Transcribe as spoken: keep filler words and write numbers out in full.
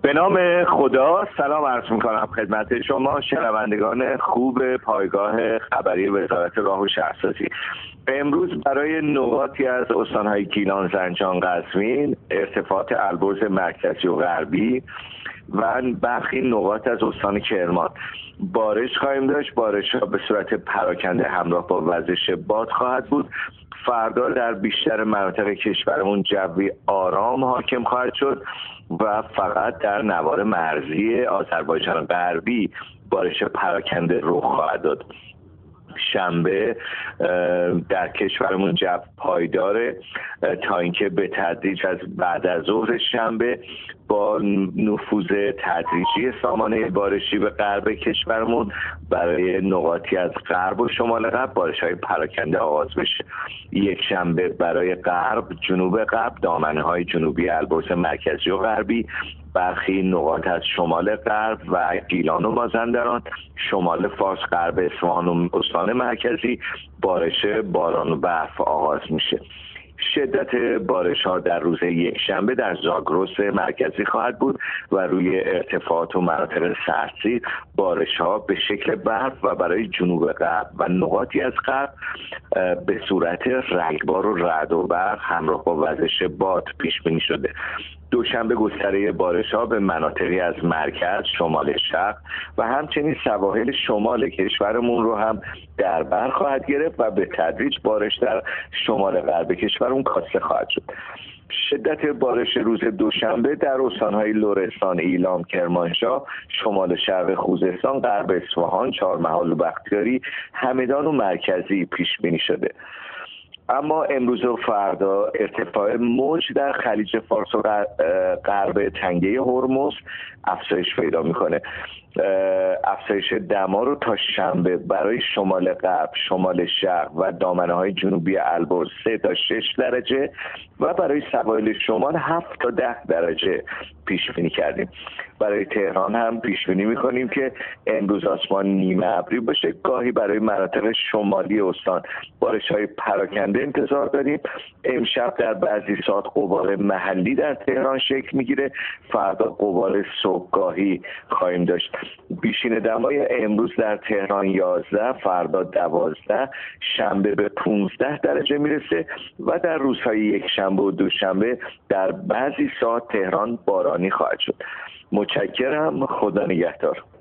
به نام خدا سلام عرض میکنم خدمت شما شنوندگان خوب پایگاه خبری وزارت راه و شهرسازی. امروز برای نقاطی از استانهای گیلان، زنجان، قزوین، ارتفاعات البرز مرکزی و غربی و برخی نقاط از استان کرمان بارش خواهیم داشت. بارش ها به صورت پراکنده همراه با وزش باد خواهد بود. فردا در بیشتر مناطق کشورمون جوی آرام حاکم خواهد شد و فقط در نوار مرزی آذربایجان غربی بارش پراکنده رخ خواهد داد. شنبه در کشورمون جو پایداره تا اینکه به تدریج از بعد از ظهر شنبه با نفوذ تدریجی سامانه بارشی به غرب کشورمون برای نقاطی از غرب و شمال غرب بارش‌های پراکنده آغاز بشه. یک شنبه برای غرب، جنوب غرب، دامنه‌های جنوبی البرز مرکزی و غربی، برخی نقاط از شمال غرب و گیلان و مازندران، شمال فارس، غرب اصفهان و استان مرکزی بارش باران و برف آغاز میشه. شدت بارش ها در روز یک شنبه در زاگرس مرکزی خواهد بود و روی ارتفاعات و مناطق سردسیر بارش ها به شکل برف و برای جنوب غرب و نقاطی از غرب به صورت رگبار و رعد و برق همراه با وزش باد پیش بینی شده. دوشنبه گستره بارش ها به مناطقی از مرکز، شمال شرق و همچنین سواحل شمال کشورمون رو هم در بر خواهد گرفت و به تدریج بارش در شمال غرب کشورمون کاسته خواهد شد. شدت بارش روز دوشنبه در استانهای لرستان، ایلام، کرمانشاه، شمال شرق خوزستان، غرب اصفهان، چهارمحال و بختیاری، همدان و مرکزی پیش بینی شده. اما امروز و فردا ارتفاع موج در خلیج فارس و غرب تنگه هرمز افزایش پیدا میکنه. افزایش دما رو تا شنبه برای شمال غرب، شمال شرق و دامنه‌های جنوبی البرز سه تا شش درجه و برای سواحل شمال هفت تا ده درجه پیش بینی کردیم. برای تهران هم پیش بینی میکنیم که امروز آسمان نیمه ابری باشه. گاهی برای مناطق شمالی استان بارش‌های پراکنده انتظار داریم. امشب در بعضی ساعت غبار محلی در تهران شکل میگیره. فردا غبار صبحگاهی خواهیم داشت. بیشین دمای امروز در تهران یازده، فردا دوازده، شنبه به پانزده درجه میرسه و در روزهای یک شنبه و دوشنبه در بعضی ساعت تهران بارانی خواهد شد. متشکرم. خدا نگهدار.